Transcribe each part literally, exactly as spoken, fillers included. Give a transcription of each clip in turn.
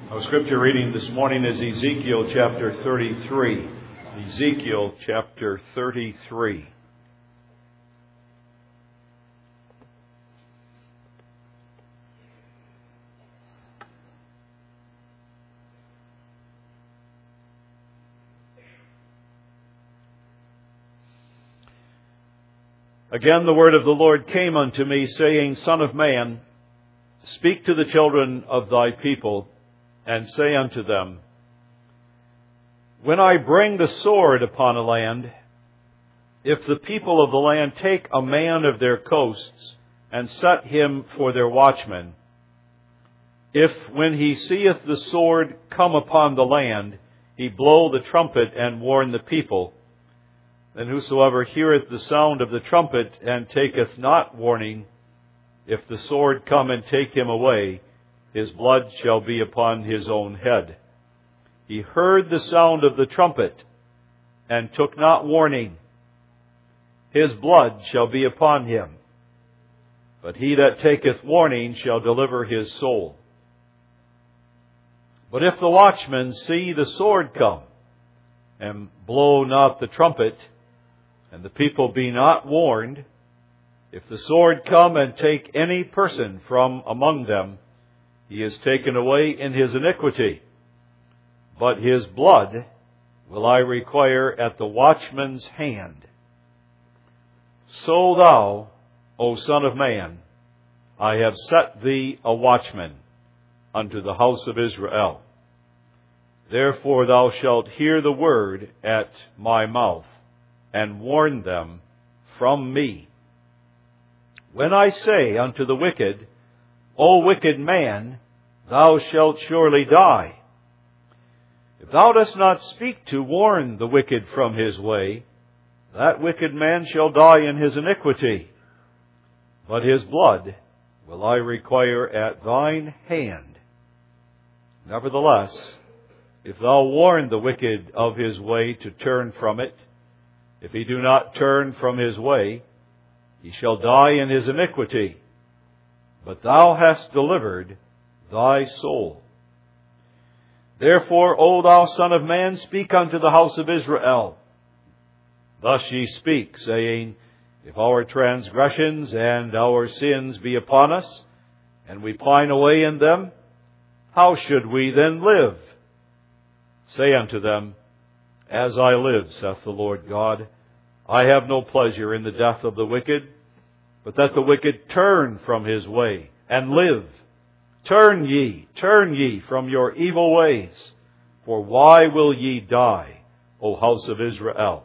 Our scripture reading this morning is Ezekiel chapter thirty-three. Ezekiel chapter thirty-three. Again the word of the Lord came unto me, saying, Son of man, speak to the children of thy people, and say unto them, When I bring the sword upon a land, if the people of the land take a man of their coasts, and set him for their watchman, if when he seeth the sword come upon the land, he blow the trumpet and warn the people, then whosoever heareth the sound of the trumpet, and taketh not warning, if the sword come and take him away, his blood shall be upon his own head. He heard the sound of the trumpet, and took not warning. His blood shall be upon him. But he that taketh warning shall deliver his soul. But if the watchman see the sword come, and blow not the trumpet, and the people be not warned, if the sword come and take any person from among them, he is taken away in his iniquity. But his blood will I require at the watchman's hand. So thou, O Son of man, I have set thee a watchman unto the house of Israel. Therefore thou shalt hear the word at my mouth, and warn them from me. When I say unto the wicked, O wicked man, thou shalt surely die. If thou dost not speak to warn the wicked from his way, that wicked man shall die in his iniquity. But his blood will I require at thine hand. Nevertheless, if thou warn the wicked of his way to turn from it, if he do not turn from his way, he shall die in his iniquity. But thou hast delivered thy soul. Therefore, O thou Son of man, speak unto the house of Israel. Thus ye speak, saying, If our transgressions and our sins be upon us, and we pine away in them, how should we then live? Say unto them, As I live, saith the Lord God, I have no pleasure in the death of the wicked, but that the wicked turn from his way and live. Turn ye, turn ye from your evil ways, for why will ye die, O house of Israel?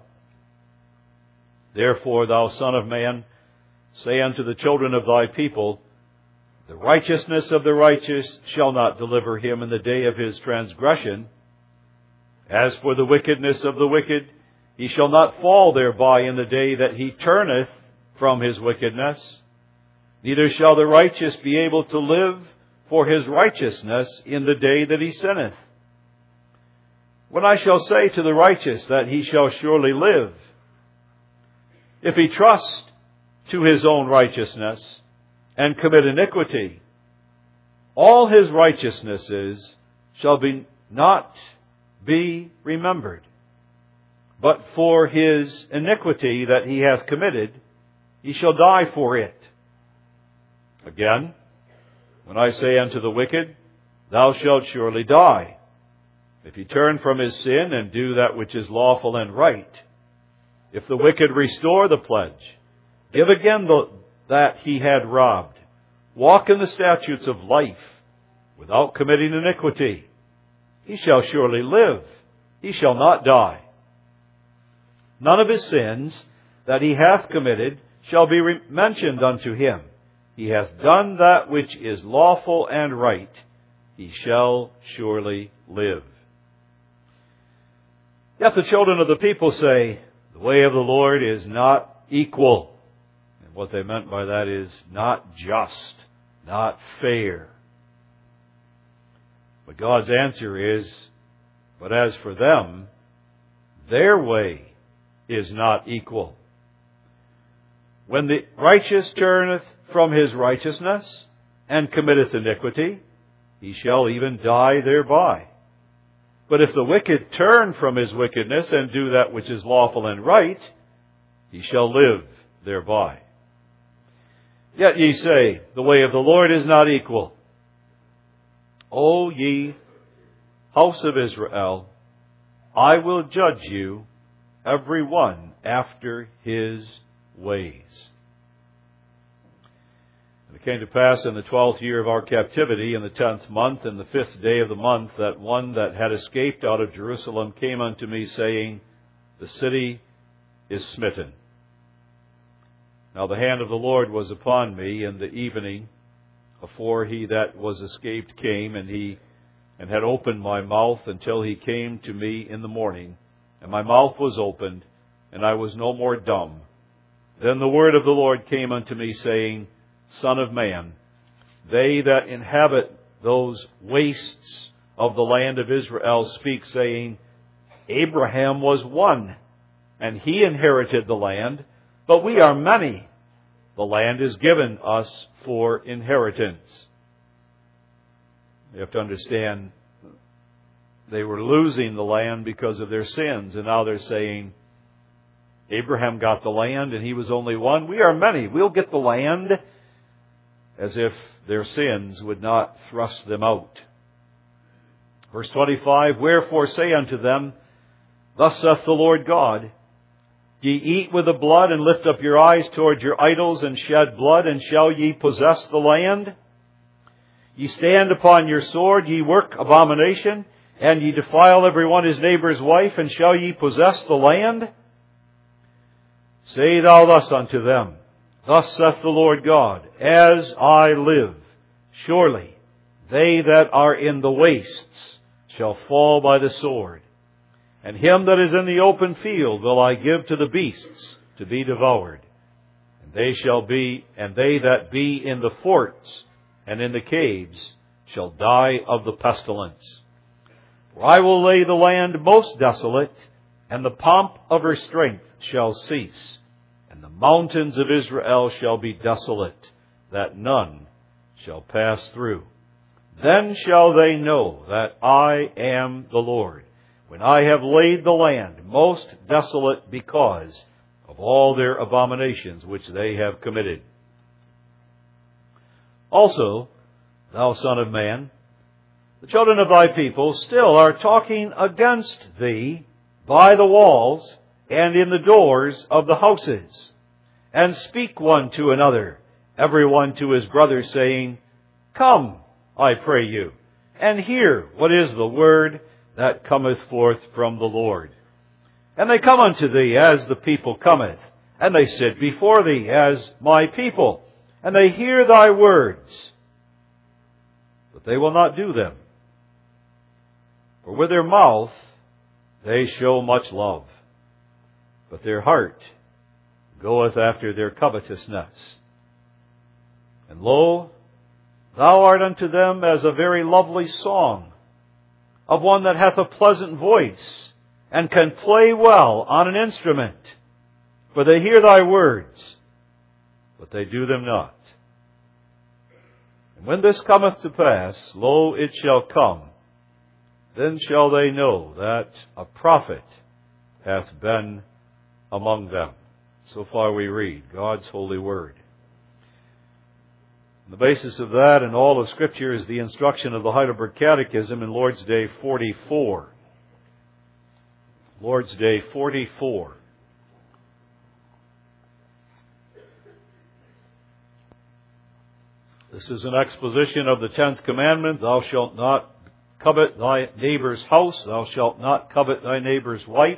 Therefore, thou Son of man, say unto the children of thy people, The righteousness of the righteous shall not deliver him in the day of his transgression. As for the wickedness of the wicked, he shall not fall thereby in the day that he turneth from his wickedness. Neither shall the righteous be able to live for his righteousness in the day that he sinneth. When I shall say to the righteous that he shall surely live, if he trust to his own righteousness and commit iniquity, all his righteousnesses shall be not be remembered. But for his iniquity that he hath committed, he shall die for it. Again, when I say unto the wicked, Thou shalt surely die, if he turn from his sin and do that which is lawful and right, if the wicked restore the pledge, give again the, that he had robbed, walk in the statutes of life, without committing iniquity, he shall surely live, he shall not die. None of his sins that he hath committed shall be re- mentioned unto him. He hath done that which is lawful and right. He shall surely live. Yet the children of the people say, The way of the Lord is not equal. And what they meant by that is not just, not fair. But God's answer is, But as for them, their way is not equal. When the righteous turneth from his righteousness and committeth iniquity, he shall even die thereby. But if the wicked turn from his wickedness and do that which is lawful and right, he shall live thereby. Yet ye say, the way of the Lord is not equal. O ye house of Israel, I will judge you, every one after his ways. And it came to pass in the twelfth year of our captivity, in the tenth month, in the fifth day of the month, that one that had escaped out of Jerusalem came unto me, saying, The city is smitten. Now the hand of the Lord was upon me in the evening, afore he that was escaped came, and he and had opened my mouth until he came to me in the morning. And my mouth was opened, and I was no more dumb. Then the word of the Lord came unto me, saying, Son of man, they that inhabit those wastes of the land of Israel speak, saying, Abraham was one, and he inherited the land, but we are many. The land is given us for inheritance. You have to understand, they were losing the land because of their sins, and now they're saying, Abraham got the land and he was only one. We are many. We'll get the land, as if their sins would not thrust them out. Verse twenty-five, Wherefore say unto them, Thus saith the Lord God, Ye eat with the blood, and lift up your eyes toward your idols, and shed blood, and shall ye possess the land? Ye stand upon your sword, ye work abomination, and ye defile every one his neighbour's wife, and shall ye possess the land? Say thou thus unto them, Thus saith the Lord God, As I live, surely they that are in the wastes shall fall by the sword, and him that is in the open field will I give to the beasts to be devoured. And they shall be, and they that be in the forts and in the caves shall die of the pestilence. For I will lay the land most desolate, and the pomp of her strength shall cease, and the mountains of Israel shall be desolate, that none shall pass through. Then shall they know that I am the Lord, when I have laid the land most desolate because of all their abominations which they have committed. Also, thou son of man, the children of thy people still are talking against thee by the walls and in the doors of the houses, and speak one to another, every one to his brother, saying, Come, I pray you, and hear what is the word that cometh forth from the Lord. And they come unto thee as the people cometh, and they sit before thee as my people, and they hear thy words, but they will not do them. For with their mouth they show much love, but their heart goeth after their covetousness. And lo, thou art unto them as a very lovely song, of one that hath a pleasant voice, and can play well on an instrument. For they hear thy words, but they do them not. And when this cometh to pass, lo, it shall come, then shall they know that a prophet hath been among them. So far we read God's holy word. The basis of that and all of Scripture is the instruction of the Heidelberg Catechism in Lord's Day forty-four. Lord's Day forty-four. This is an exposition of the tenth commandment, Thou shalt not covet thy neighbor's house, thou shalt not covet thy neighbor's wife,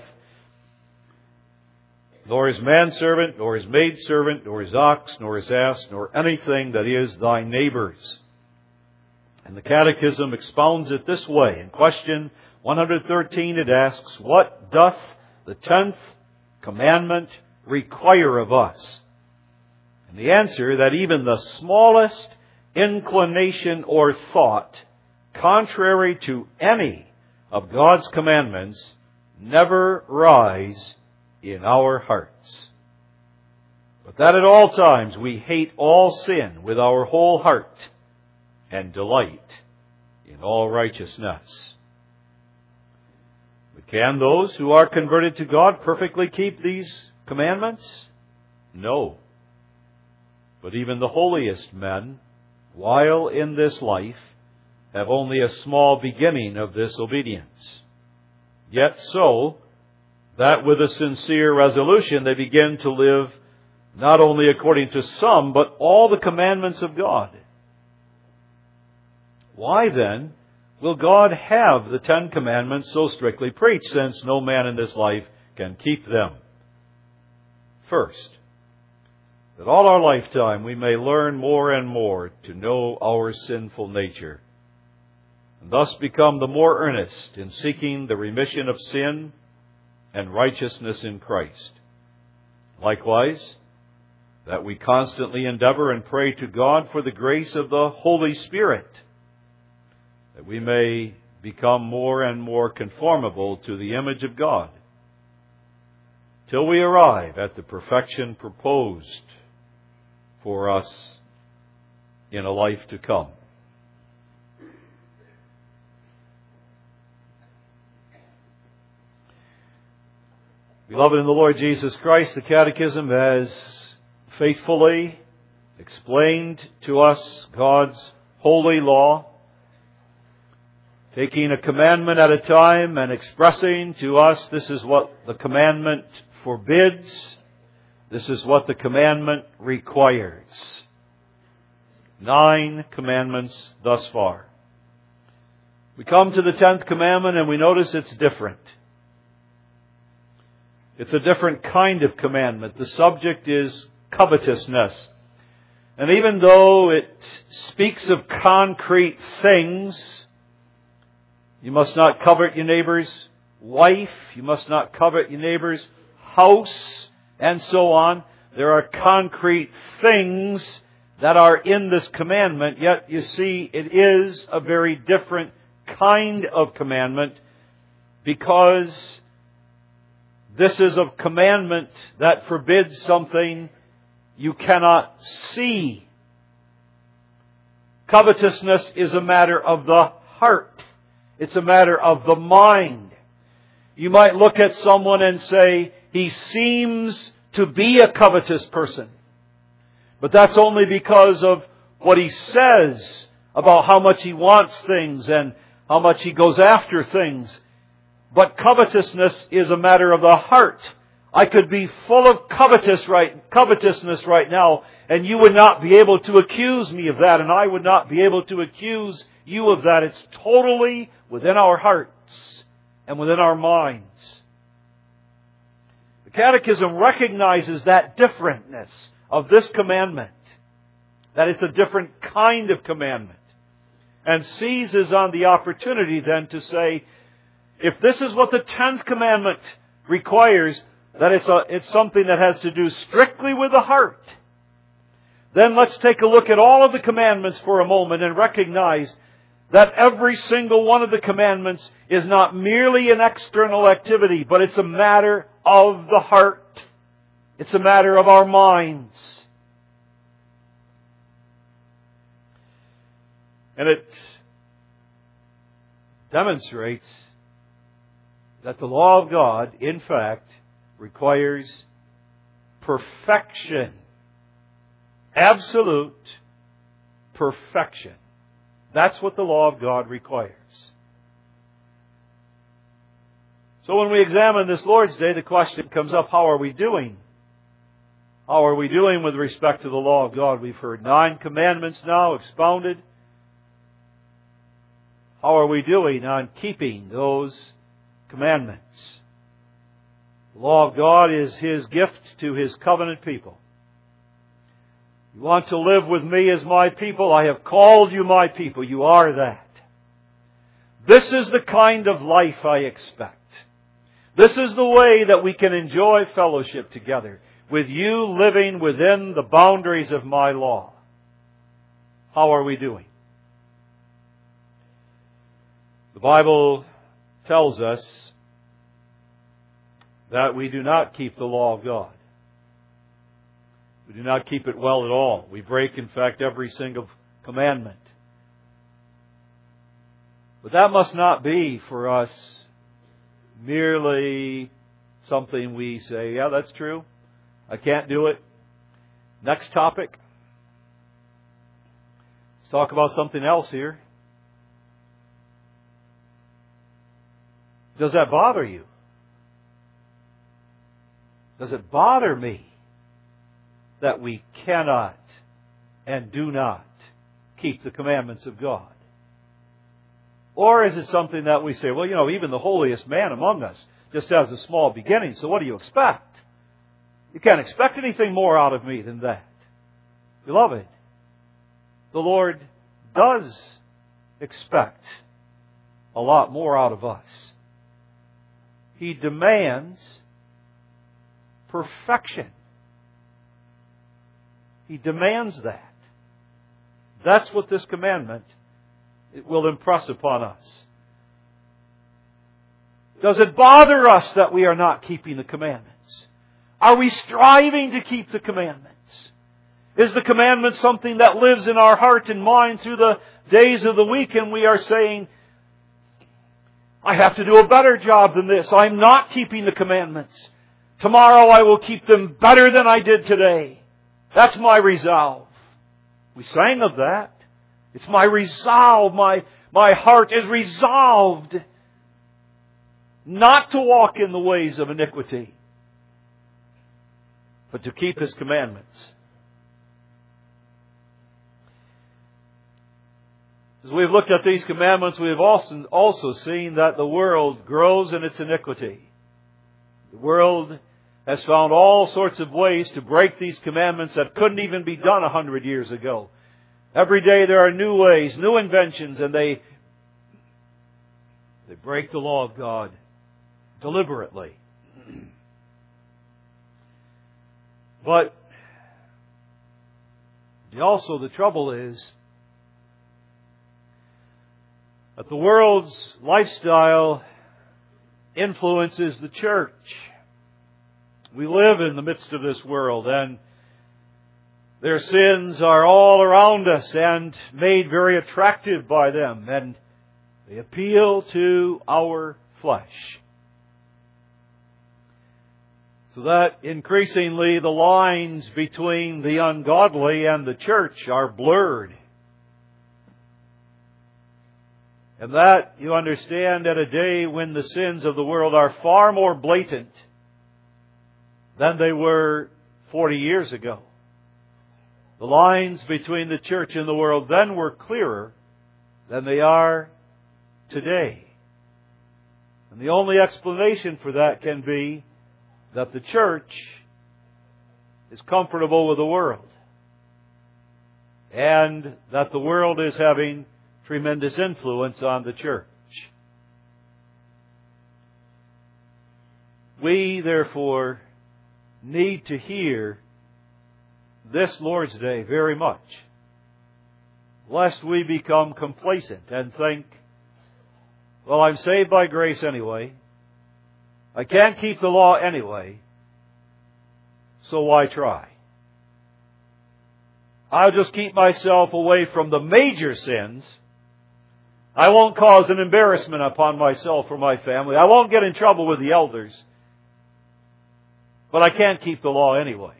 nor his manservant, nor his maidservant, nor his ox, nor his ass, nor anything that is thy neighbor's. And the Catechism expounds it this way. In question one hundred thirteen it asks, What doth the tenth commandment require of us? And the answer, that even the smallest inclination or thought contrary to any of God's commandments never rise in our hearts. But that at all times we hate all sin with our whole heart and delight in all righteousness. But can those who are converted to God perfectly keep these commandments? No. But even the holiest men, while in this life, have only a small beginning of this obedience. Yet so, that with a sincere resolution they begin to live not only according to some, but all the commandments of God. Why then will God have the Ten Commandments so strictly preached, since no man in this life can keep them? First, that all our lifetime we may learn more and more to know our sinful nature, and thus become the more earnest in seeking the remission of sin and righteousness in Christ. Likewise, that we constantly endeavor and pray to God for the grace of the Holy Spirit, that we may become more and more conformable to the image of God, till we arrive at the perfection proposed for us in a life to come. Beloved in the Lord Jesus Christ, the Catechism has faithfully explained to us God's holy law, taking a commandment at a time and expressing to us this is what the commandment forbids, this is what the commandment requires. Nine commandments thus far. We come to the tenth commandment and we notice it's different. It's a different kind of commandment. The subject is covetousness. And even though it speaks of concrete things, you must not covet your neighbor's wife, you must not covet your neighbor's house, and so on. There are concrete things that are in this commandment, yet you see it is a very different kind of commandment, because this is a commandment that forbids something you cannot see. Covetousness is a matter of the heart. It's a matter of the mind. You might look at someone and say, he seems to be a covetous person. But that's only because of what he says about how much he wants things and how much he goes after things. But covetousness is a matter of the heart. I could be full of covetous right, covetousness right now, and you would not be able to accuse me of that, and I would not be able to accuse you of that. It's totally within our hearts and within our minds. The Catechism recognizes that differentness of this commandment, that it's a different kind of commandment, and seizes on the opportunity then to say, if this is what the tenth commandment requires, that it's, a, it's something that has to do strictly with the heart, then let's take a look at all of the commandments for a moment and recognize that every single one of the commandments is not merely an external activity, but it's a matter of the heart. It's a matter of our minds. And it demonstrates that the law of God, in fact, requires perfection. Absolute perfection. That's what the law of God requires. So when we examine this Lord's Day, the question comes up, how are we doing? How are we doing with respect to the law of God? We've heard nine commandments now expounded. How are we doing on keeping those commandments? The law of God is His gift to His covenant people. You want to live with me as my people? I have called you my people. You are that. This is the kind of life I expect. This is the way that we can enjoy fellowship together, with you living within the boundaries of my law. How are we doing? The Bible tells us that we do not keep the law of God. We do not keep it well at all. We break, in fact, every single commandment. But that must not be for us merely something we say, yeah, that's true. I can't do it. Next topic. Let's talk about something else here. Does that bother you? Does it bother me that we cannot and do not keep the commandments of God? Or is it something that we say, well, you know, even the holiest man among us just has a small beginning, so what do you expect? You can't expect anything more out of me than that. Beloved, the Lord does expect a lot more out of us. He demands perfection. He demands that. That's what this commandment it will impress upon us. Does it bother us that we are not keeping the commandments? Are we striving to keep the commandments? Is the commandment something that lives in our heart and mind through the days of the week, and we are saying, I have to do a better job than this. I'm not keeping the commandments. Tomorrow I will keep them better than I did today. That's my resolve. We sang of that. It's my resolve. My, my heart is resolved not to walk in the ways of iniquity, but to keep His commandments. As we've looked at these commandments, we have also, also seen that the world grows in its iniquity. The world has found all sorts of ways to break these commandments that couldn't even be done a hundred years ago. Every day there are new ways, new inventions, and they, they break the law of God deliberately. But also the trouble is that the world's lifestyle influences the church. We live in the midst of this world, and their sins are all around us and made very attractive by them, and they appeal to our flesh. So that increasingly the lines between the ungodly and the church are blurred. And that, you understand, at a day when the sins of the world are far more blatant than they were forty years ago. The lines between the church and the world then were clearer than they are today. And the only explanation for that can be that the church is comfortable with the world, and that the world is having tremendous influence on the church. We, therefore, need to hear this Lord's Day very much, lest we become complacent and think, well, I'm saved by grace anyway. I can't keep the law anyway, so why try? I'll just keep myself away from the major sins. I won't cause an embarrassment upon myself or my family. I won't get in trouble with the elders. But I can't keep the law anyway.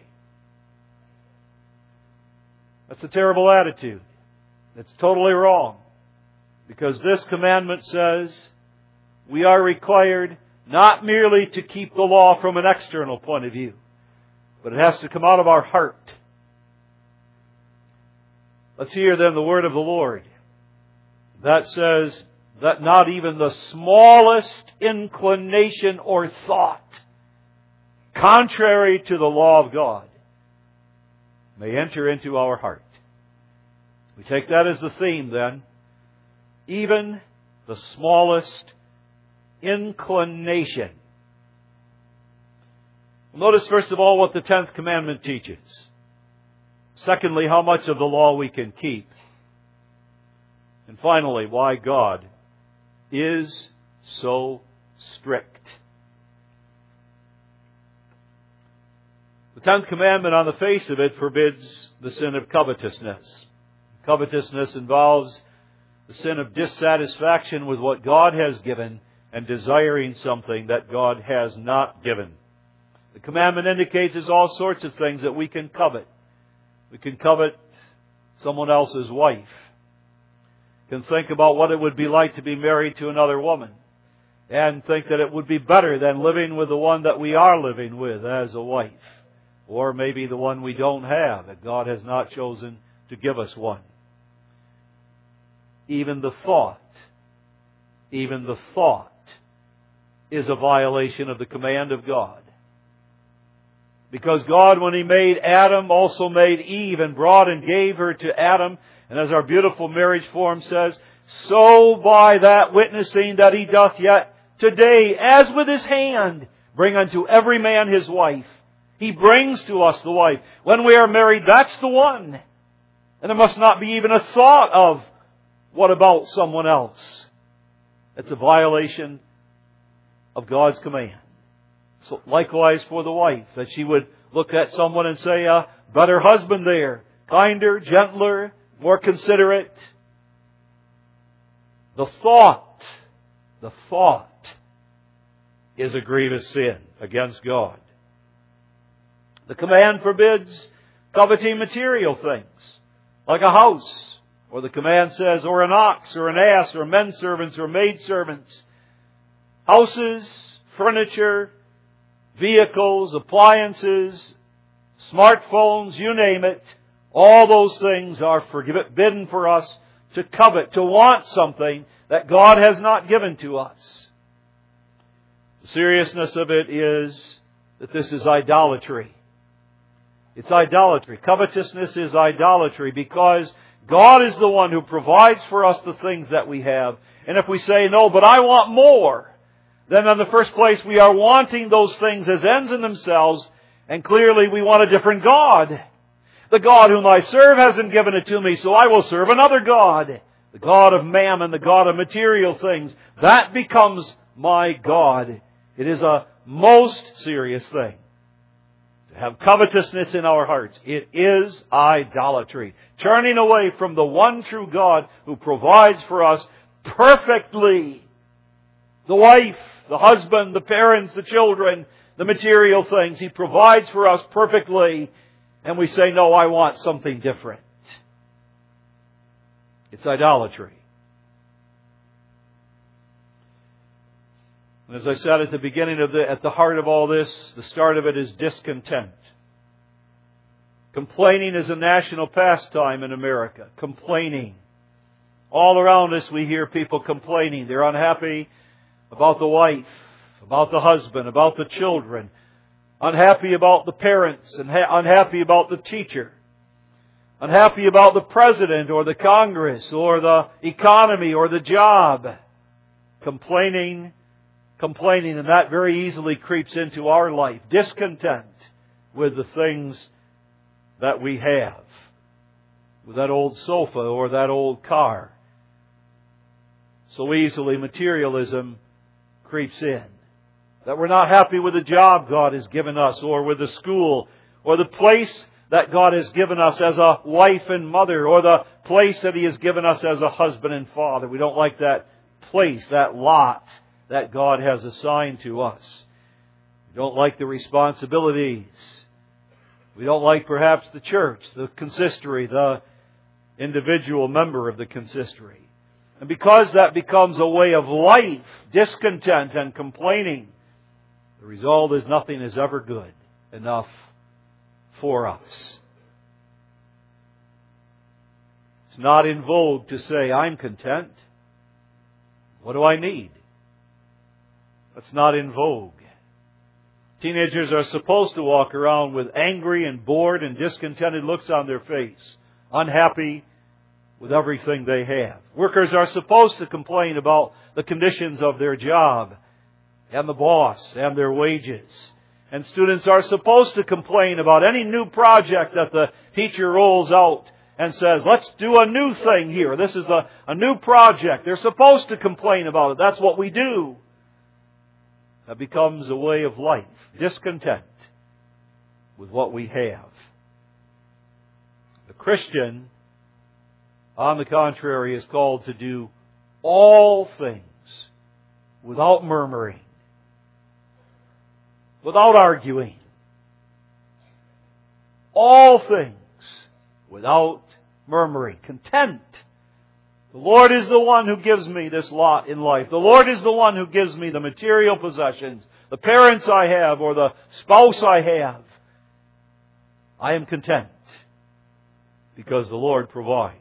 That's a terrible attitude. It's totally wrong. Because this commandment says we are required not merely to keep the law from an external point of view, but it has to come out of our heart. Let's hear then the word of the Lord. That says that not even the smallest inclination or thought contrary to the law of God may enter into our heart. We take that as the theme then. Even the smallest inclination. Notice first of all what the tenth commandment teaches. Secondly, how much of the law we can keep. And finally, why God is so strict. The tenth commandment on the face of it forbids the sin of covetousness. Covetousness involves the sin of dissatisfaction with what God has given and desiring something that God has not given. The commandment indicates there's all sorts of things that we can covet. We can covet someone else's wife. We can think about what it would be like to be married to another woman, and think that it would be better than living with the one that we are living with as a wife. Or maybe the one we don't have, that God has not chosen to give us one. Even the thought, even the thought is a violation of the command of God. Because God, when He made Adam, also made Eve and brought and gave her to Adam. And as our beautiful marriage form says, so by that witnessing that He doth yet today, as with His hand, bring unto every man his wife. He brings to us the wife. When we are married, that's the one. And there must not be even a thought of, what about someone else? It's a violation of God's command. So likewise for the wife, that she would look at someone and say, a better husband there, kinder, gentler, more considerate. The thought, the thought is a grievous sin against God. The command forbids coveting material things, like a house, or the command says, or an ox, or an ass, or men servants, or maid servants. Houses, furniture, vehicles, appliances, smartphones, you name it. All those things are forbidden for us to covet, to want something that God has not given to us. The seriousness of it is that this is idolatry. It's idolatry. Covetousness is idolatry because God is the one who provides for us the things that we have. And if we say, no, but I want more, then in the first place we are wanting those things as ends in themselves, and clearly we want a different God. The God whom I serve hasn't given it to me, so I will serve another God. The God of mammon, the God of material things. That becomes my God. It is a most serious thing to have covetousness in our hearts. It is idolatry. Turning away from the one true God who provides for us perfectly. The wife, the husband, the parents, the children, the material things. He provides for us perfectly. And we say, no, I want something different. It's idolatry. And as I said at the beginning of the, at the heart of all this, the start of it is discontent. Complaining is a national pastime in America. Complaining. All around us we hear people complaining. They're unhappy about the wife, about the husband, about the children. Unhappy about the parents, and ha- unhappy about the teacher. Unhappy about the president or the Congress or the economy or the job. Complaining, complaining, and that very easily creeps into our life. Discontent with the things that we have. With that old sofa or that old car. So easily materialism creeps in. That we're not happy with the job God has given us, or with the school, or the place that God has given us as a wife and mother, or the place that He has given us as a husband and father. We don't like that place, that lot that God has assigned to us. We don't like the responsibilities. We don't like perhaps the church, the consistory, the individual member of the consistory. And because that becomes a way of life, discontent and complaining, the result is nothing is ever good enough for us. It's not in vogue to say, I'm content. What do I need? That's not in vogue. Teenagers are supposed to walk around with angry and bored and discontented looks on their face, unhappy with everything they have. Workers are supposed to complain about the conditions of their job and the boss and their wages. And students are supposed to complain about any new project that the teacher rolls out and says, let's do a new thing here. This is a, a new project. They're supposed to complain about it. That's what we do. That becomes a way of life. Discontent with what we have. The Christian on the contrary, is called to do all things without murmuring, without arguing. All things without murmuring. Content. The Lord is the one who gives me this lot in life. The Lord is the one who gives me the material possessions, the parents I have, or the spouse I have. I am content because the Lord provides.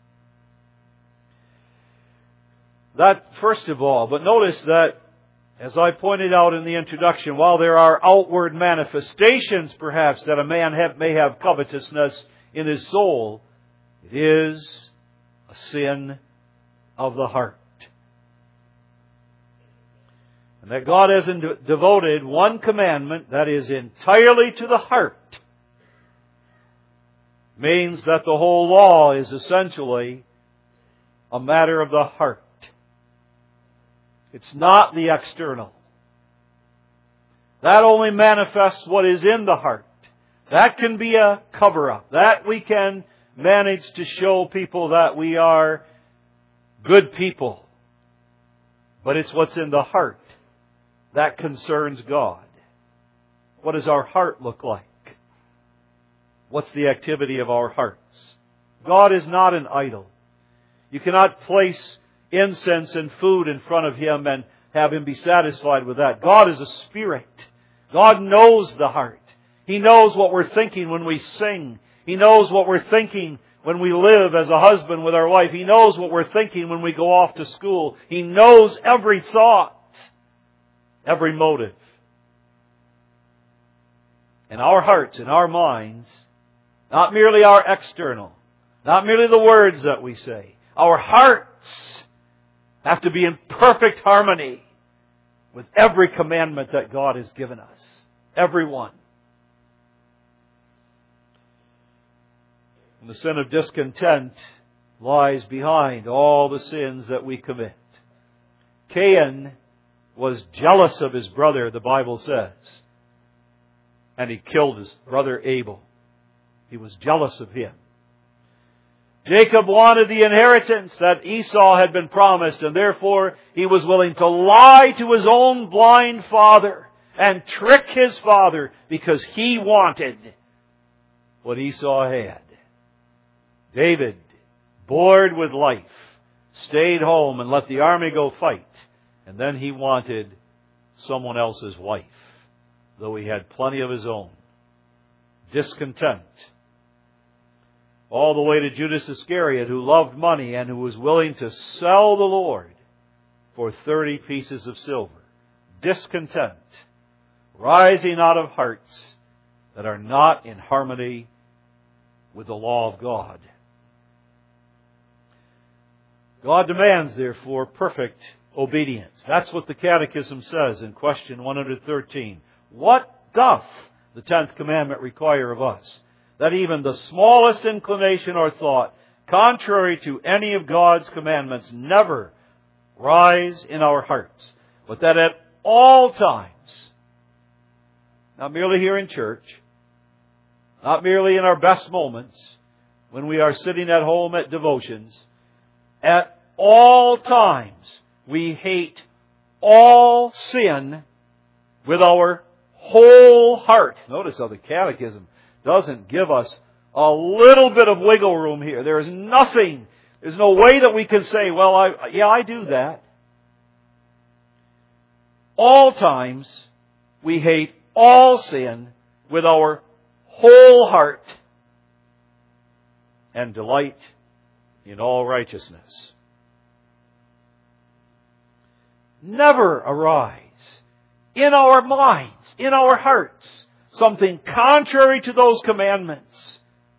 That first of all, but notice that, as I pointed out in the introduction, while there are outward manifestations perhaps that a man have, may have covetousness in his soul, it is a sin of the heart. And that God has devoted one commandment that is entirely to the heart means that the whole law is essentially a matter of the heart. It's not the external. That only manifests what is in the heart. That can be a cover-up. That we can manage to show people that we are good people. But it's what's in the heart that concerns God. What does our heart look like? What's the activity of our hearts? God is not an idol. You cannot place incense and food in front of Him and have Him be satisfied with that. God is a spirit. God knows the heart. He knows what we're thinking when we sing. He knows what we're thinking when we live as a husband with our wife. He knows what we're thinking when we go off to school. He knows every thought, every motive. And our hearts and our minds, not merely our external, not merely the words that we say, our hearts have to be in perfect harmony with every commandment that God has given us. Every one. And the sin of discontent lies behind all the sins that we commit. Cain was jealous of his brother, the Bible says, and he killed his brother Abel. He was jealous of him. Jacob wanted the inheritance that Esau had been promised, and therefore he was willing to lie to his own blind father and trick his father because he wanted what Esau had. David, bored with life, stayed home and let the army go fight, and then he wanted someone else's wife, though he had plenty of his own. Discontent. All the way to Judas Iscariot, who loved money and who was willing to sell the Lord for thirty pieces of silver. Discontent, rising out of hearts that are not in harmony with the law of God. God demands, therefore, perfect obedience. That's what the Catechism says in question one hundred thirteen. What doth the tenth commandment require of us? That even the smallest inclination or thought, contrary to any of God's commandments, never rise in our hearts, but that at all times, not merely here in church, not merely in our best moments, when we are sitting at home at devotions, at all times we hate all sin with our whole heart. Notice how the Catechism doesn't give us a little bit of wiggle room here. There is nothing, there's no way that we can say, well, I, yeah, I do that. All times we hate all sin with our whole heart and delight in all righteousness. Never arise in our minds, in our hearts, something contrary to those commandments.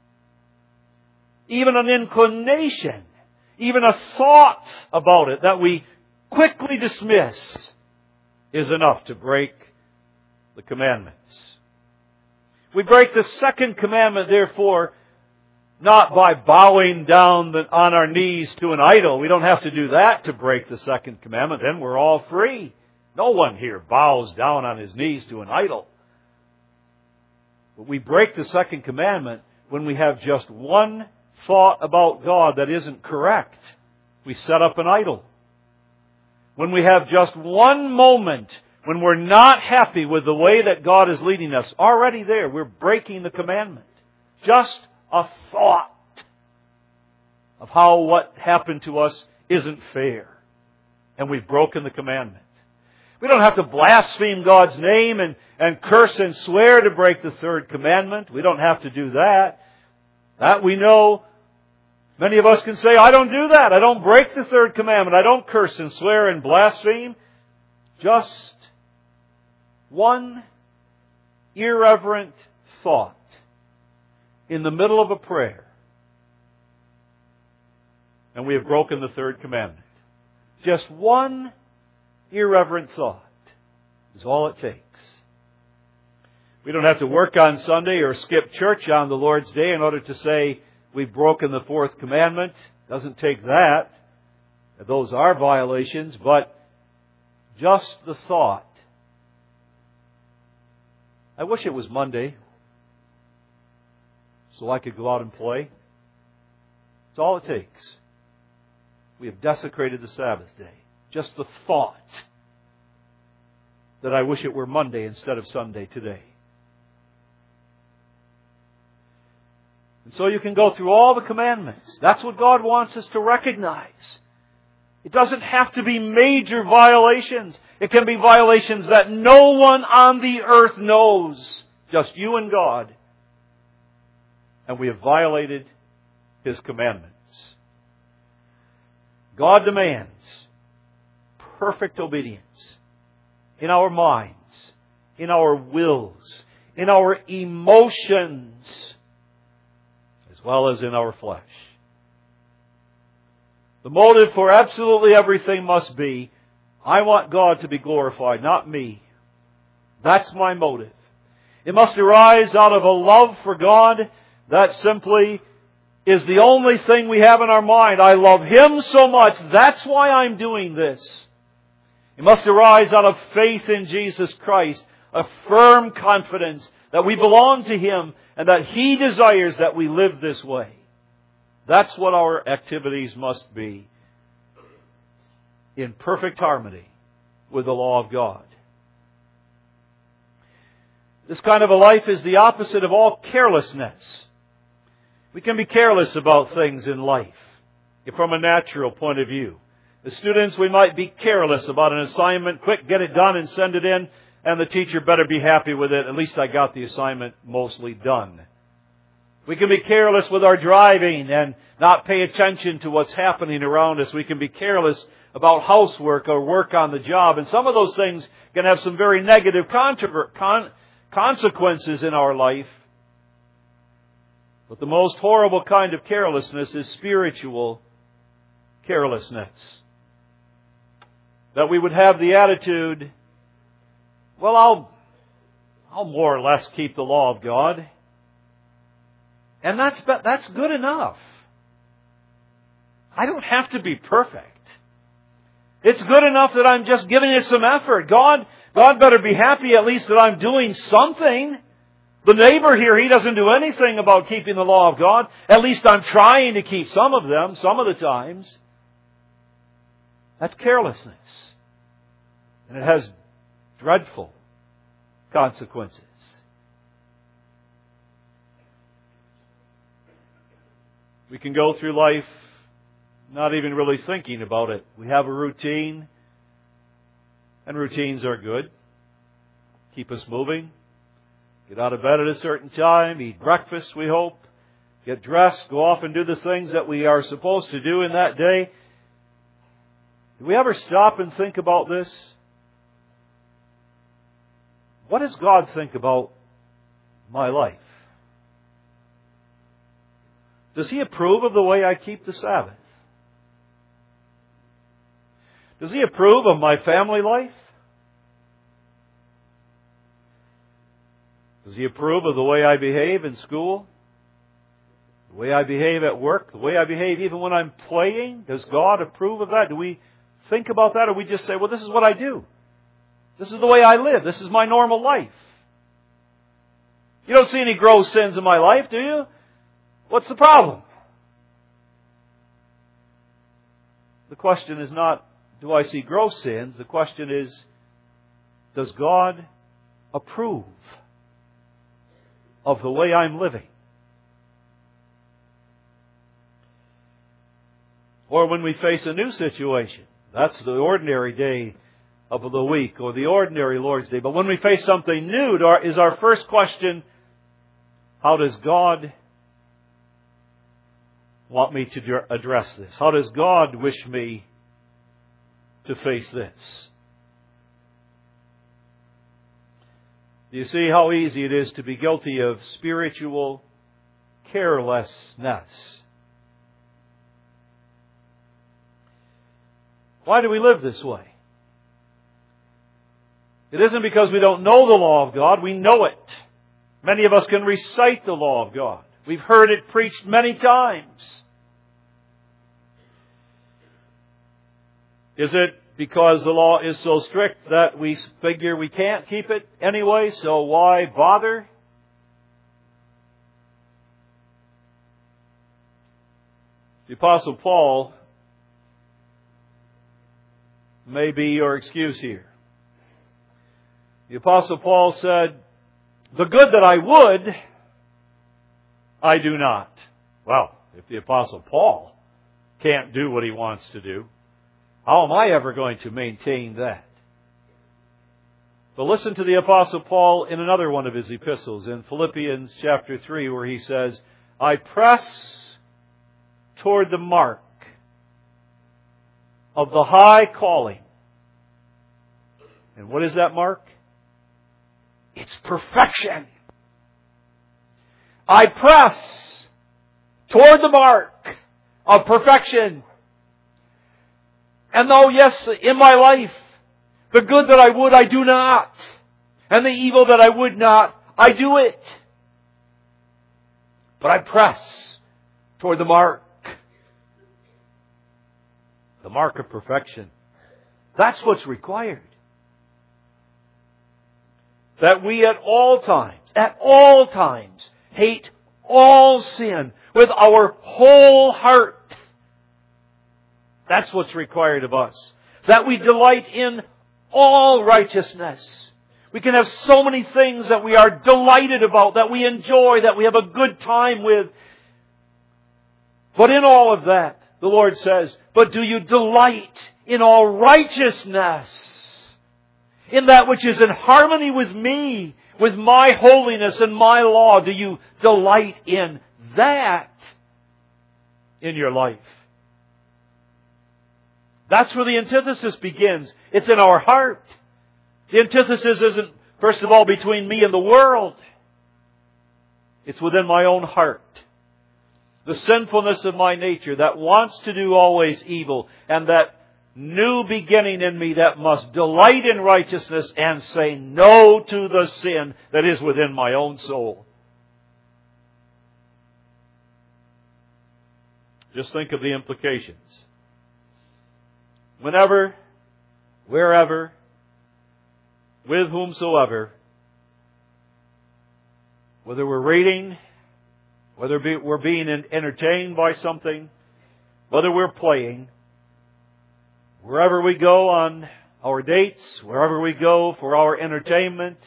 Even an inclination, even a thought about it that we quickly dismiss is enough to break the commandments. We break the second commandment, therefore, not by bowing down on our knees to an idol. We don't have to do that to break the second commandment. Then we're all free. No one here bows down on his knees to an idol. But we break the second commandment when we have just one thought about God that isn't correct, we set up an idol. When we have just one moment when we're not happy with the way that God is leading us, already there, we're breaking the commandment. Just a thought of how what happened to us isn't fair. And we've broken the commandment. We don't have to blaspheme God's name and, and curse and swear to break the third commandment. We don't have to do that. That we know. Many of us can say, I don't do that. I don't break the third commandment. I don't curse and swear and blaspheme. Just one irreverent thought in the middle of a prayer, and we have broken the third commandment. Just one irreverent thought is all it takes. We don't have to work on Sunday or skip church on the Lord's Day in order to say we've broken the fourth commandment. It doesn't take that. Those are violations, but just the thought. I wish it was Monday so I could go out and play. It's all it takes. We have desecrated the Sabbath day. Just the thought that I wish it were Monday instead of Sunday today. And so you can go through all the commandments. That's what God wants us to recognize. It doesn't have to be major violations. It can be violations that no one on the earth knows. Just you and God. And we have violated His commandments. God demands perfect obedience in our minds, in our wills, in our emotions, as well as in our flesh. The motive for absolutely everything must be, I want God to be glorified, not me. That's my motive. It must arise out of a love for God that simply is the only thing we have in our mind. I love Him so much, that's why I'm doing this. It must arise out of faith in Jesus Christ, a firm confidence that we belong to Him and that He desires that we live this way. That's what our activities must be, in perfect harmony with the law of God. This kind of a life is the opposite of all carelessness. We can be careless about things in life from a natural point of view. As students, we might be careless about an assignment. Quick, get it done and send it in, and the teacher better be happy with it. At least I got the assignment mostly done. We can be careless with our driving and not pay attention to what's happening around us. We can be careless about housework or work on the job. And some of those things can have some very negative con- consequences in our life. But the most horrible kind of carelessness is spiritual carelessness. That we would have the attitude, well, I'll, I'll more or less keep the law of God. And that's, that's good enough. I don't have to be perfect. It's good enough that I'm just giving it some effort. God, God better be happy at least that I'm doing something. The neighbor here, he doesn't do anything about keeping the law of God. At least I'm trying to keep some of them, some of the times. That's carelessness. And it has dreadful consequences. We can go through life not even really thinking about it. We have a routine, and routines are good. Keep us moving. Get out of bed at a certain time, eat breakfast, we hope, get dressed, go off and do the things that we are supposed to do in that day. Do we ever stop and think about this? What does God think about my life? Does He approve of the way I keep the Sabbath? Does He approve of my family life? Does He approve of the way I behave in school? The way I behave at work? The way I behave even when I'm playing? Does God approve of that? Do we think about that, or we just say, well, this is what I do. This is the way I live. This is my normal life. You don't see any gross sins in my life, do you? What's the problem? the question is not, do I see gross sins? The question is, does God approve of the way I'm living? Or when we face a new situation, that's the ordinary day of the week or the ordinary Lord's Day. But when we face something new, is our first question, how does God want me to address this? How does God wish me to face this? Do you see how easy it is to be guilty of spiritual carelessness? Why do we live this way? It isn't because we don't know the law of God. We know it. Many of us can recite the law of God. We've heard it preached many times. Is it because the law is so strict that we figure we can't keep it anyway, so why bother? The Apostle Paul may be your excuse here. The Apostle Paul said, "The good that I would, I do not." Well, if the Apostle Paul can't do what he wants to do, how am I ever going to maintain that? But listen to the Apostle Paul in another one of his epistles, in Philippians chapter three, where he says, "I press toward the mark of the high calling." And what is that mark? It's perfection. I press toward the mark of perfection. And though, yes, in my life, the good that I would, I do not. And the evil that I would not, I do it. But I press toward the mark. The mark of perfection. That's what's required. That we at all times, at all times, hate all sin with our whole heart. That's what's required of us. That we delight in all righteousness. We can have so many things that we are delighted about, that we enjoy, that we have a good time with. But in all of that, the Lord says, but do you delight in all righteousness? In that which is in harmony with me, with my holiness and my law? Do you delight in that in your life? That's where the antithesis begins. It's in our heart. The antithesis isn't, first of all, between me and the world. It's within my own heart. The sinfulness of my nature that wants to do always evil, and that new beginning in me that must delight in righteousness and say no to the sin that is within my own soul. Just think of the implications. Whenever, wherever, with whomsoever, whether we're reading, whether we're being entertained by something, whether we're playing, wherever we go on our dates, wherever we go for our entertainment,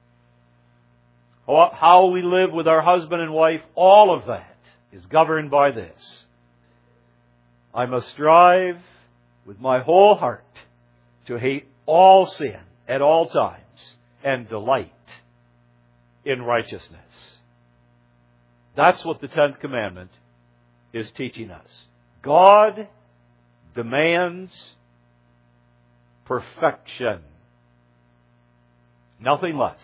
how we live with our husband and wife, all of that is governed by this. I must strive with my whole heart to hate all sin at all times and delight in righteousness. That's what the tenth commandment is teaching us. God demands perfection. Nothing less.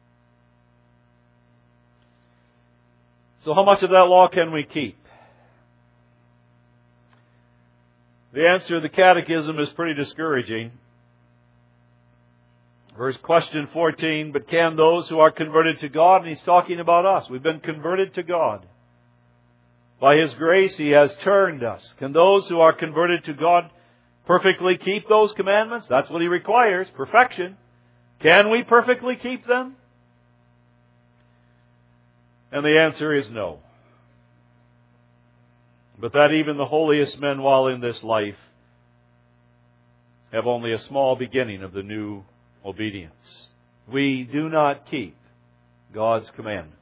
So how much of that law can we keep? The answer to the catechism is pretty discouraging. Verse question fourteen, but can those who are converted to God, and he's talking about us, we've been converted to God. By His grace, He has turned us. Can those who are converted to God perfectly keep those commandments? That's what He requires, perfection. Can we perfectly keep them? And the answer is no. But that even the holiest men while in this life have only a small beginning of the new obedience. We do not keep God's commandments.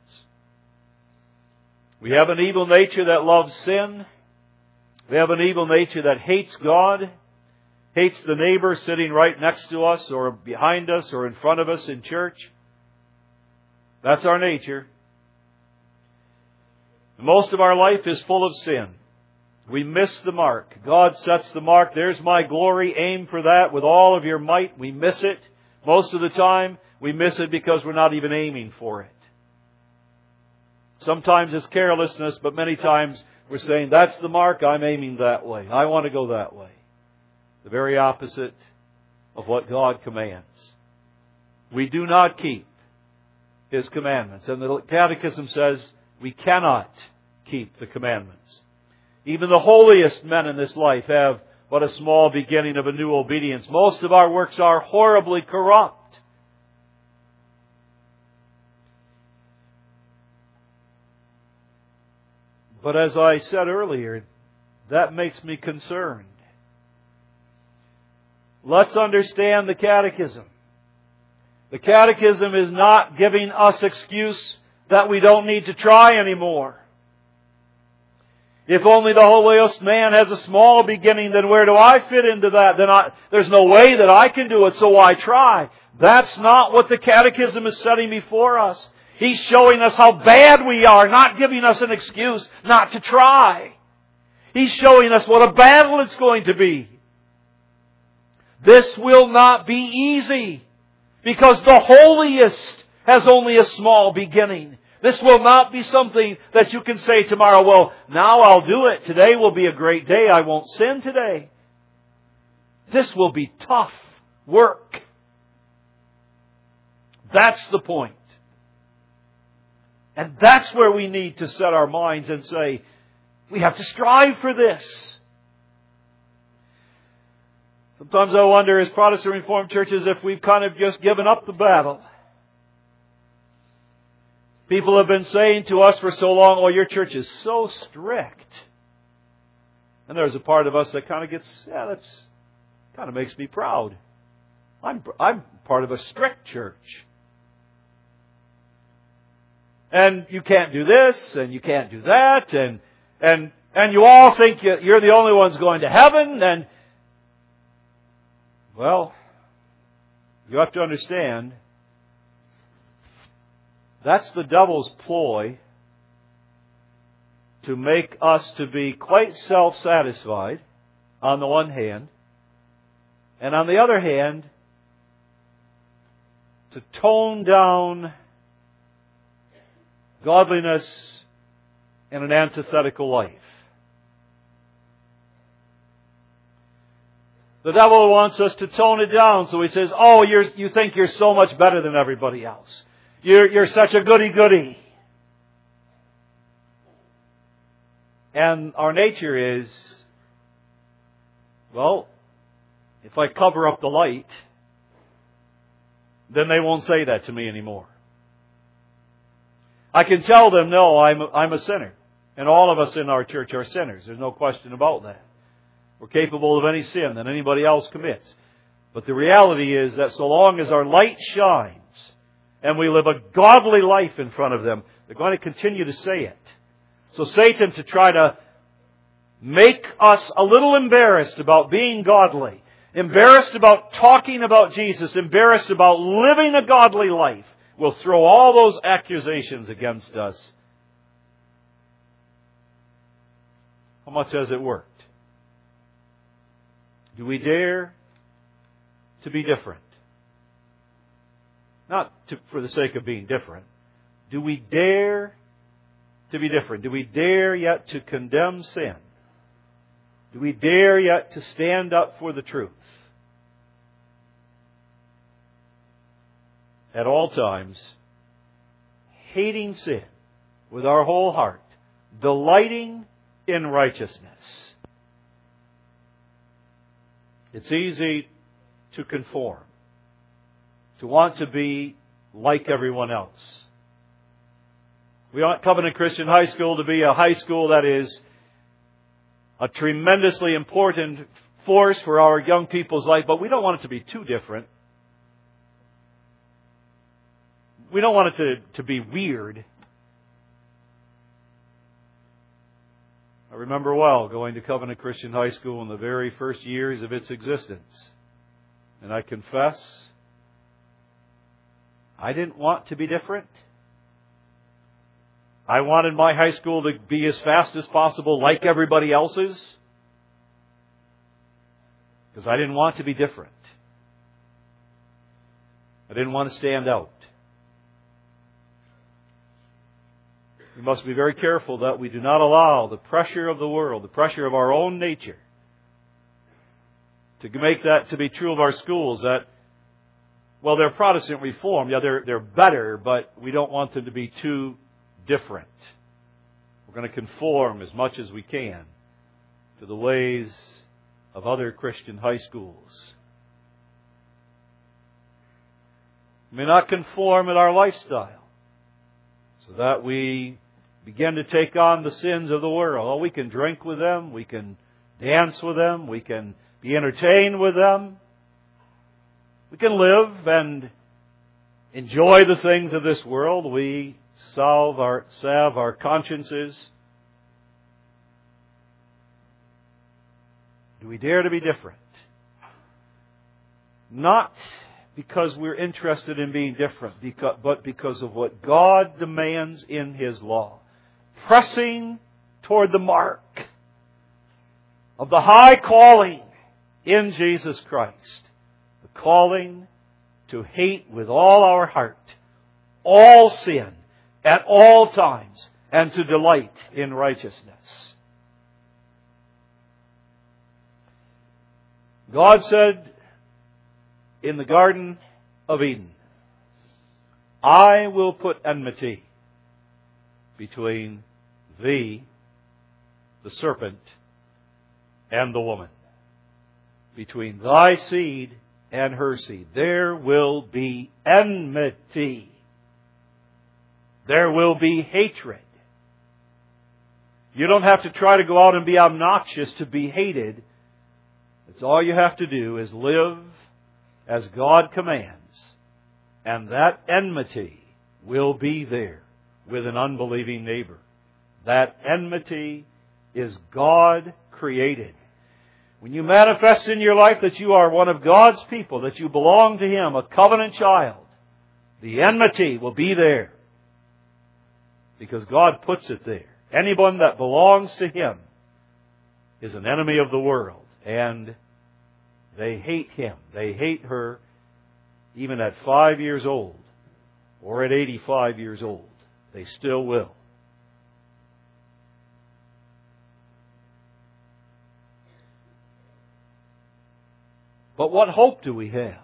We have an evil nature that loves sin. We have an evil nature that hates God, hates the neighbor sitting right next to us or behind us or in front of us in church. That's our nature. Most of our life is full of sin. We miss the mark. God sets the mark. There's my glory. Aim for that with all of your might. We miss it. Most of the time, we miss it because we're not even aiming for it. Sometimes it's carelessness, but many times we're saying, that's the mark, I'm aiming that way. I want to go that way. The very opposite of what God commands. We do not keep His commandments. And the Catechism says we cannot keep the commandments. Even the holiest men in this life have but a small beginning of a new obedience. Most of our works are horribly corrupt. But as I said earlier, that makes me concerned. Let's understand the Catechism. The Catechism is not giving us excuse that we don't need to try anymore. If only the holiest man has a small beginning, then where do I fit into that? Then I, there's no way that I can do it, so why try? That's not what the Catechism is setting before us. He's showing us how bad we are, not giving us an excuse not to try. He's showing us what a battle it's going to be. This will not be easy, because the holiest has only a small beginning. This will not be something that you can say tomorrow, well, now I'll do it. Today will be a great day. I won't sin today. This will be tough work. That's the point. And that's where we need to set our minds and say, we have to strive for this. Sometimes I wonder, as Protestant Reformed churches, if we've kind of just given up the battle. People have been saying to us for so long, oh, your church is so strict. And there's a part of us that kind of gets, yeah, that's kind of makes me proud. I'm, I'm part of a strict church. And you can't do this, and you can't do that, and and and you all think you're the only ones going to heaven, and well, you have to understand, that's the devil's ploy to make us to be quite self-satisfied on the one hand, and on the other hand, to tone down godliness in an antithetical life. The devil wants us to tone it down, so he says, oh, you're, you think you're so much better than everybody else. You're, you're such a goody-goody. And our nature is, well, if I cover up the light, then they won't say that to me anymore. I can tell them, no, I'm a, I'm a sinner. And all of us in our church are sinners. There's no question about that. We're capable of any sin that anybody else commits. But the reality is that so long as our light shines and we live a godly life in front of them, they're going to continue to say it. So Satan, to try to make us a little embarrassed about being godly, embarrassed about talking about Jesus, embarrassed about living a godly life, will throw all those accusations against us. How much has it worked? Do we dare to be different? Not to, for the sake of being different. Do we dare to be different? Do we dare yet to condemn sin? Do we dare yet to stand up for the truth? At all times, hating sin with our whole heart, delighting in righteousness. It's easy to conform, to want to be like everyone else. We want Covenant Christian High School to be a high school that is a tremendously important force for our young people's life, but we don't want it to be too different. We don't want it to, to be weird. I remember well going to Covenant Christian High School in the very first years of its existence. And I confess, I didn't want to be different. I wanted my high school to be as fast as possible like everybody else's, because I didn't want to be different. I didn't want to stand out. We must be very careful that we do not allow the pressure of the world, the pressure of our own nature, to make that to be true of our schools. That, well, they're Protestant Reformed. Yeah, they're, they're better, but we don't want them to be too different. We're going to conform as much as we can to the ways of other Christian high schools. We may not conform in our lifestyle, so that we begin to take on the sins of the world. Oh, we can drink with them, we can dance with them, we can be entertained with them. We can live and enjoy the things of this world. We salve our, salve our consciences. Do we dare to be different? Not because we're interested in being different, but because of what God demands in His law. Pressing toward the mark of the high calling in Jesus Christ. The calling to hate with all our heart all sin at all times and to delight in righteousness. God said in the Garden of Eden, I will put enmity between thee, the serpent, and the woman. Between thy seed and her seed. There will be enmity. There will be hatred. You don't have to try to go out and be obnoxious to be hated. It's all you have to do is live as God commands. And that enmity will be there with an unbelieving neighbor. That enmity is God created. When you manifest in your life that you are one of God's people, that you belong to Him, a covenant child, the enmity will be there. Because God puts it there. Anyone that belongs to Him is an enemy of the world. And they hate him. They hate her even at five years old or at eighty-five years old. They still will. But what hope do we have?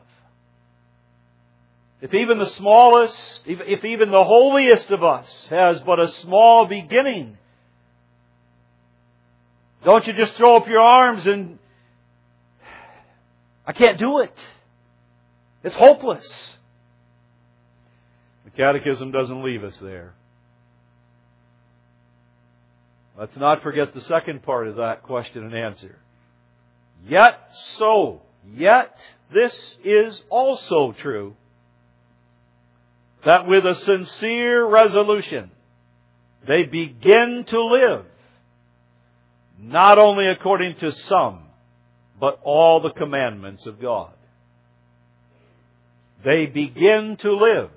If even the smallest, if even the holiest of us has but a small beginning, don't you just throw up your arms and, I can't do it. It's hopeless. The Catechism doesn't leave us there. Let's not forget the second part of that question and answer. Yet so, yet this is also true, that with a sincere resolution they begin to live, not only according to some, but all the commandments of God. They begin to live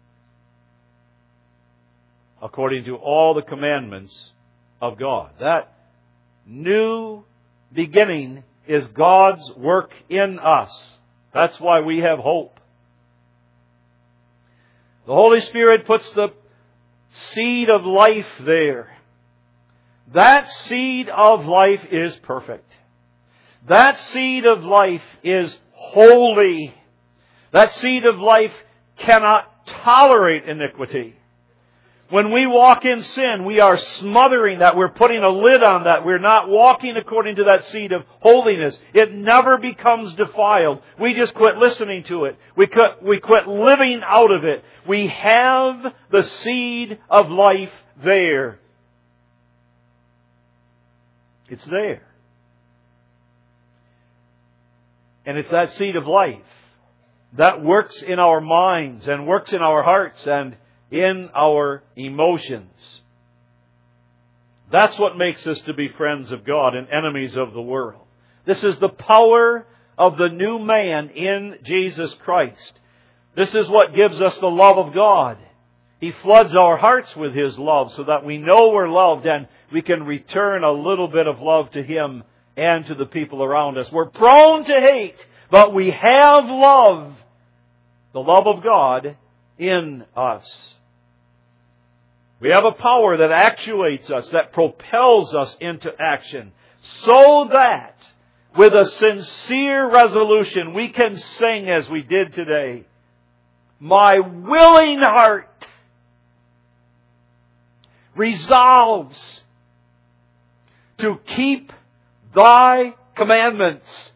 according to all the commandments of God. That new beginning is God's work in us. That's why we have hope. The Holy Spirit puts the seed of life there. That seed of life is perfect. That seed of life is holy. That seed of life cannot tolerate iniquity. When we walk in sin, we are smothering that. We're putting a lid on that. We're not walking according to that seed of holiness. It never becomes defiled. We just quit listening to it. We quit, we quit living out of it. We have the seed of life there. It's there. And it's that seed of life that works in our minds and works in our hearts and in our emotions. That's what makes us to be friends of God and enemies of the world. This is the power of the new man in Jesus Christ. This is what gives us the love of God. He floods our hearts with His love so that we know we're loved and we can return a little bit of love to Him and to the people around us. We're prone to hate, but we have love, the love of God, in us. We have a power that actuates us, that propels us into action, so that with a sincere resolution we can sing as we did today, "My willing heart resolves to keep Thy commandments."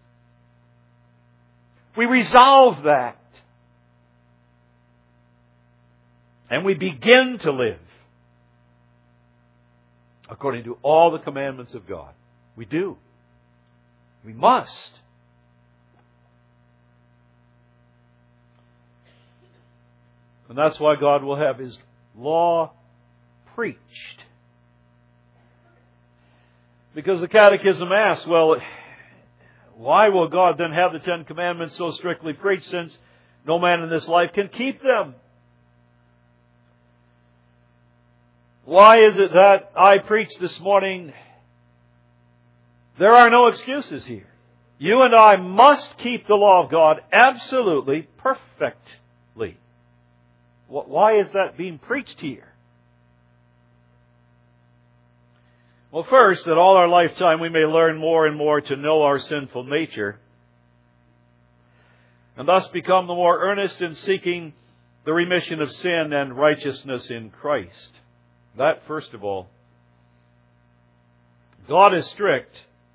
We resolve that. And we begin to live according to all the commandments of God. We do. We must. And that's why God will have His law preached. Because the Catechism asks, well, why will God then have the Ten Commandments so strictly preached, since no man in this life can keep them? Why is it that I preached this morning, there are no excuses here? You and I must keep the law of God absolutely, perfectly. Why is that being preached here? Well, first, that all our lifetime we may learn more and more to know our sinful nature, and thus become the more earnest in seeking the remission of sin and righteousness in Christ. That, first of all. God is strict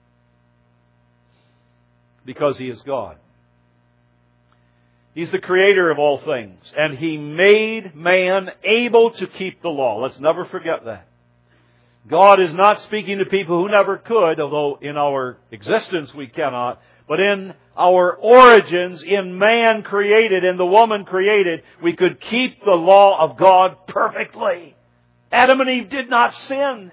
because He is God. He's the creator of all things, and He made man able to keep the law. Let's never forget that. God is not speaking to people who never could, although in our existence we cannot, but in our origins, in man created, in the woman created, we could keep the law of God perfectly. Adam and Eve did not sin,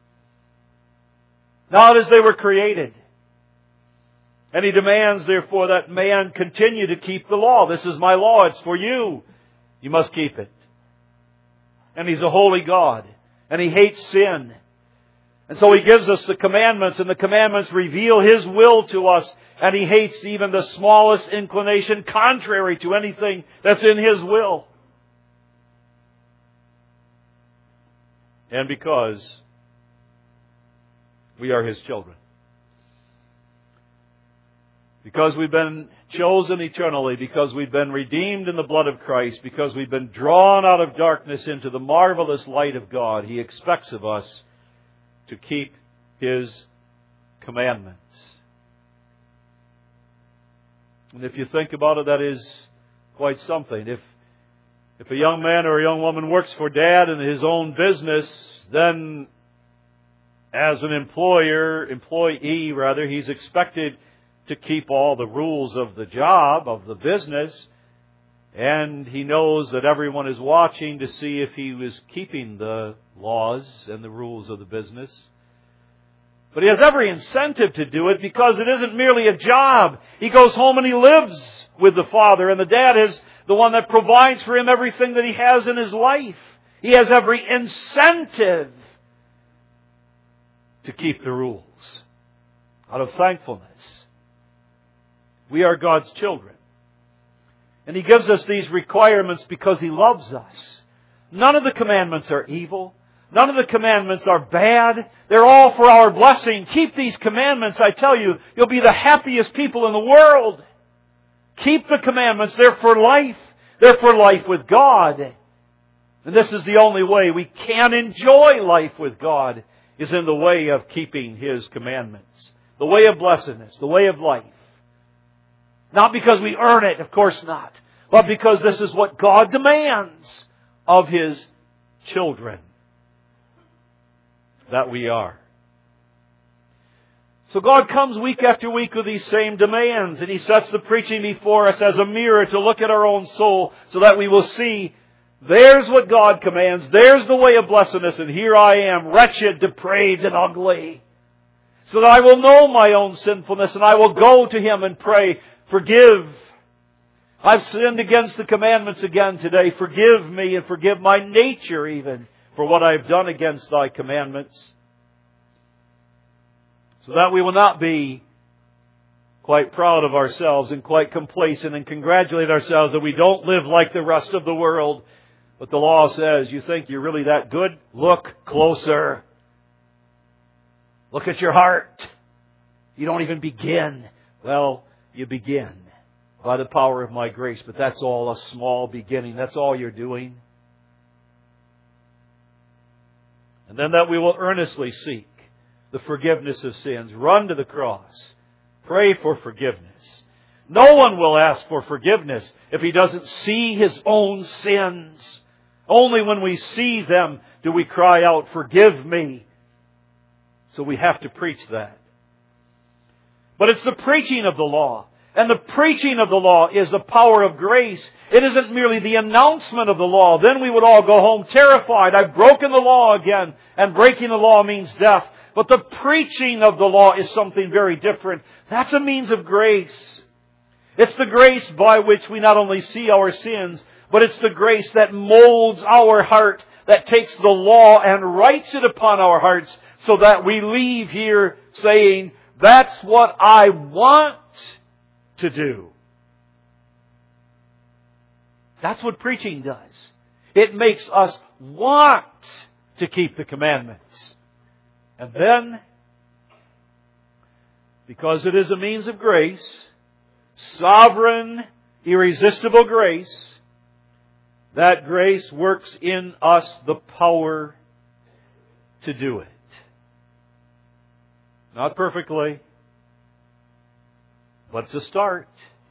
not as they were created. And He demands, therefore, that man continue to keep the law. This is my law. It's for you. You must keep it. And He's a holy God. And He hates sin. And so He gives us the commandments, and the commandments reveal His will to us. And He hates even the smallest inclination contrary to anything that's in His will. And because we are His children. Because we've been chosen eternally, because we've been redeemed in the blood of Christ, because we've been drawn out of darkness into the marvelous light of God, He expects of us to keep His commandments. And if you think about it, that is quite something. If If a young man or a young woman works for Dad in his own business, then as an employer, employee rather, he's expected to keep all the rules of the job, of the business, and he knows that everyone is watching to see if he was keeping the laws and the rules of the business. But he has every incentive to do it, because it isn't merely a job. He goes home and he lives with the Father, and the Dad is the one that provides for him everything that he has in his life. He has every incentive to keep the rules out of thankfulness. We are God's children. And He gives us these requirements because He loves us. None of the commandments are evil. None of the commandments are bad. They're all for our blessing. Keep these commandments, I tell you, you'll be the happiest people in the world. Keep the commandments. They're for life. They're for life with God. And this is the only way we can enjoy life with God, is in the way of keeping His commandments. The way of blessedness. The way of life. Not because we earn it, of course not. But because this is what God demands of His children. That we are. So God comes week after week with these same demands, and He sets the preaching before us as a mirror to look at our own soul so that we will see, there's what God commands, there's the way of blessedness, and here I am, wretched, depraved, and ugly. So that I will know my own sinfulness, and I will go to Him and pray, forgive. I've sinned against the commandments again today. Forgive me and forgive my nature even for what I've done against Thy commandments. So that we will not be quite proud of ourselves and quite complacent and congratulate ourselves that we don't live like the rest of the world. But the law says, you think you're really that good? Look closer. Look at your heart. You don't even begin. Well, you begin by the power of my grace, but that's all a small beginning. That's all you're doing. And then that we will earnestly seek the forgiveness of sins. Run to the cross. Pray for forgiveness. No one will ask for forgiveness if he doesn't see his own sins. Only when we see them do we cry out, forgive me. So we have to preach that. But it's the preaching of the law. And the preaching of the law is the power of grace. It isn't merely the announcement of the law. Then we would all go home terrified. I've broken the law again. And breaking the law means death. But the preaching of the law is something very different. That's a means of grace. It's the grace by which we not only see our sins, but it's the grace that molds our heart, that takes the law and writes it upon our hearts so that we leave here saying, that's what I want to do. That's what preaching does. It makes us want to keep the commandments. And then, because it is a means of grace, sovereign, irresistible grace, that grace works in us the power to do it. Not perfectly, but it's a start.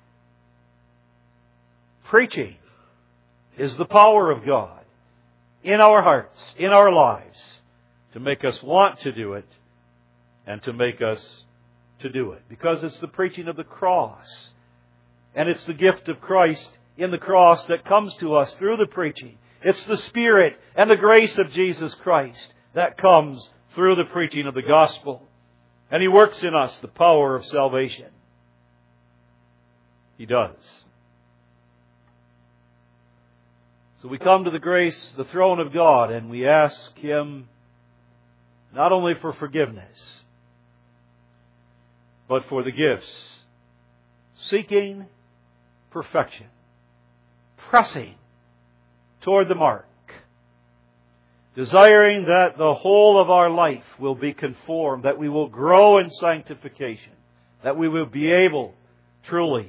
Preaching is the power of God in our hearts, in our lives, to make us want to do it and to make us to do it. Because it's the preaching of the cross. And it's the gift of Christ in the cross that comes to us through the preaching. It's the Spirit and the grace of Jesus Christ that comes through the preaching of the gospel. And He works in us the power of salvation. He does. So we come to the grace, the throne of God, and we ask Him not only for forgiveness, but for the gifts, seeking perfection, pressing toward the mark, desiring that the whole of our life will be conformed, that we will grow in sanctification, that we will be able truly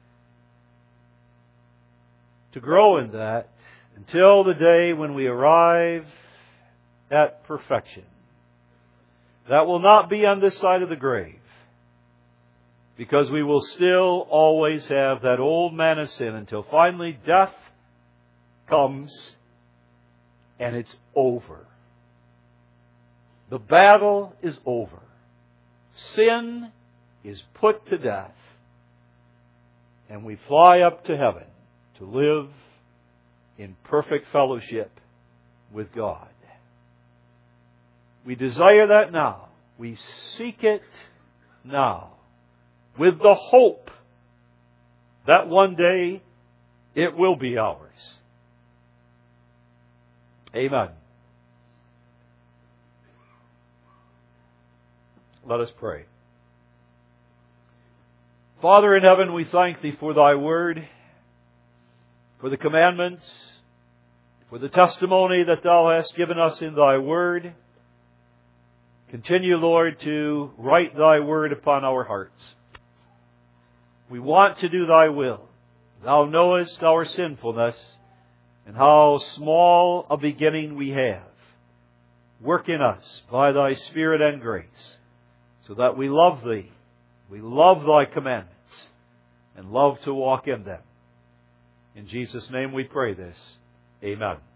to grow in that until the day when we arrive at perfection. That will not be on this side of the grave, because we will still always have that old man of sin until finally death comes and it's over. The battle is over. Sin is put to death, and we fly up to heaven to live in perfect fellowship with God. We desire that now. We seek it now, with the hope that one day it will be ours. Amen. Let us pray. Father in heaven, we thank Thee for Thy word, for the commandments, for the testimony that Thou hast given us in Thy word. Continue, Lord, to write Thy word upon our hearts. We want to do Thy will. Thou knowest our sinfulness and how small a beginning we have. Work in us by Thy Spirit and grace, so that we love Thee, we love Thy commandments, and love to walk in them. In Jesus' name we pray this. Amen.